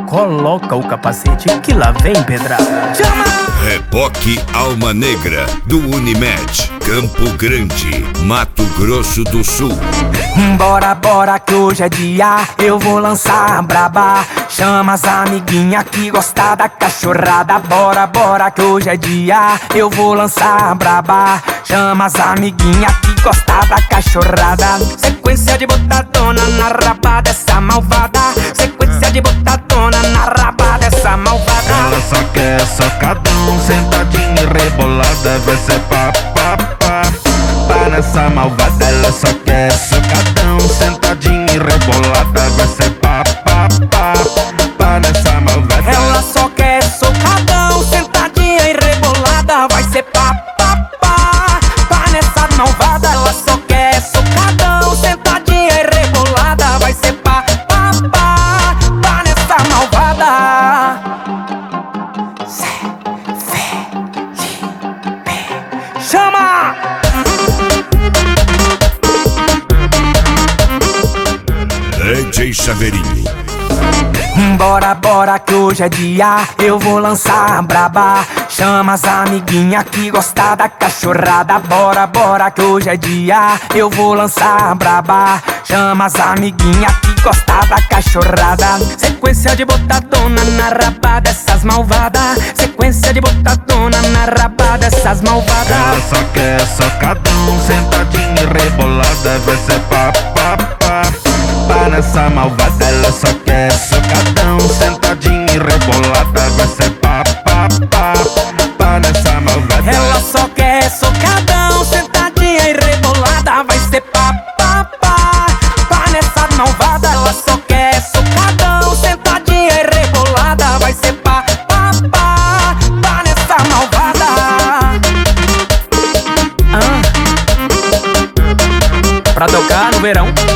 coloca o capacete que lá vem pedrada. Chama! Reboque Alma Negra, do Unimed, Campo Grande, Mato Grosso do Sul. Bora, bora que hoje é dia, eu vou lançar a braba. Chama as amiguinhas que gostam da cachorrada. Bora, bora que hoje é dia, eu vou lançar a braba. Chama as amiguinhas que gostam da cachorrada. Sequência de botadona na raba dessa malvada. Sequência de botadona na raba dessa malvada. Ela só quer socadão, sentadinha e rebolada. Vai ser pá, pá, pá, pá nessa malvada. Ela só quer socadão, sentadinha e rebolada. Vai ser pá, pá, pá, pá nessa malvada. Ela só quer socadão, sentadinha e rebolada. Vai ser pá, pá, pá, pá nessa malvada. Ela só quer socadão, sentadinha e rebolada. Vai ser pá, pá, pá, pá nessa malvada. Chama! DJ Chaveirinho. Bora, bora que hoje é dia, eu vou lançar a braba. Chama as amiguinhas que gostam da cachorrada. Bora, bora que hoje é dia, eu vou lançar a braba. Chama as amiguinhas que gostam da cachorrada. Sequência de botadona na raba dessas malvadas. Sequência de botadona na raba dessas malvadas. Ela só quer socadão, sentadinha e rebolada. Vai ser pá, pá, pá, pá nessa malvada. Ela só quer socadão, sentadinha e rebolada. Vai ser pá, pá, pá, pá nessa malvada. Ela só quer socadão, sentadinha e rebolada. Vai ser pá, pá, pá, pá nessa malvada. Ela só quer socadão, sentadinha e rebolada. Vai ser pá, pá, pá, pá nessa malvada. Pra tocar no verão.